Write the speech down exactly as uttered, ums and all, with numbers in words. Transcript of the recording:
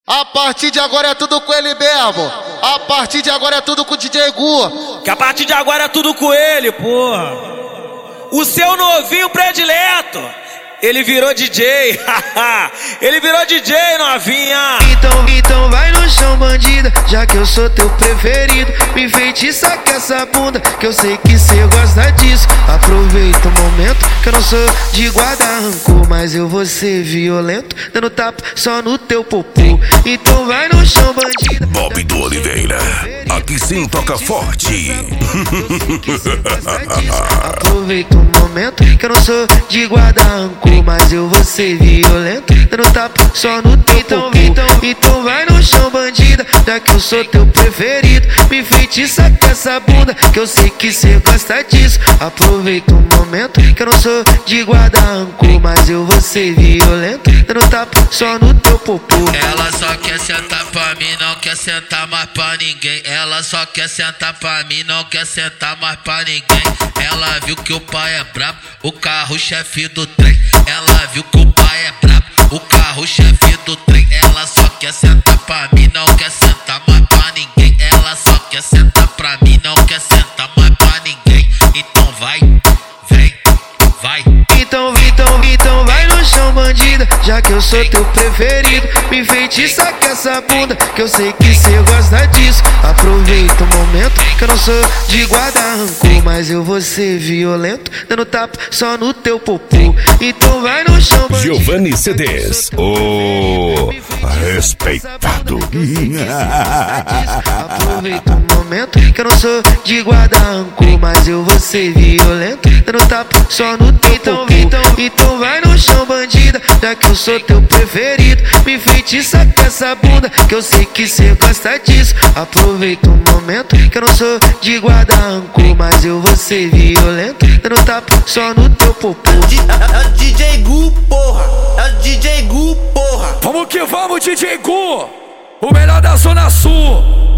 A partir de agora é tudo com ele mesmo. A partir de agora é tudo com o D J Gu. Que a partir de agora é tudo com ele, porra. O seu novinho predileto, ele virou D J. Ele virou D J, novinha. Então, então vai no chão, bandida, já que eu sou teu preferido. Me enfeitiça com essa bunda, que eu sei que cê gosta disso. Aproveita o momento, que eu não sou de guarda rancor, mas eu vou ser violento, dando tapa só no teu popô. Então vai no chão, bandida. Bob do Oliveira, aqui sim toca forte. Aproveita o momento, que eu não sou de guarda rancor, mas eu vou ser violento, dando tapa só no teu então, então, então vai no chão, bandida, já que eu sou teu preferido. Me enfeitiça com essa bunda, que eu sei que cê gosta disso. Aproveita o momento, que eu não sou de guarda rancor, mas eu vou ser violento, dando tapa só no teu popô. Ela só quer sentar pra mim, não quer sentar mais pra ninguém. Ela só quer sentar pra mim, não quer sentar mais pra ninguém. Ela viu que o pai é brabo, o carro-chefe do trem. Ela viu que o pai é brabo, o carro-chefe do trem. Ela só quer sentar pra mim, não quer sentar mais pra ninguém. Ela só quer sentar pra mim, não quer sentar mais pra ninguém. Então vai, vem, vai. Então, então, então vai no chão, bandida, já que eu sou teu preferido. Me enfeitiça com essa bunda, que eu sei que cê gosta disso. Aproveita o momento, que eu não sou de guarda rancor, mas eu vou ser violento, dando tapa só no teu popô. Então vai no chão, bandida. Giovanni C Ds, o respeitado. Aproveita o momento, que eu não sou de guarda rancor, mas eu vou ser violento, dando tapa só no teu então, popô. Então, então vai no chão, bandida, já que eu sou teu preferido. Me enfeitiça com essa bunda, que eu sei que cê gosta disso. Aproveita o momento, que eu não sou de guarda rancor, mas eu vou ser violento, dando tapa só no teu popô. É o D J Gu, porra. É o D J Gu, porra. Vamos que vamos, D J Gu, o melhor da Zona Sul.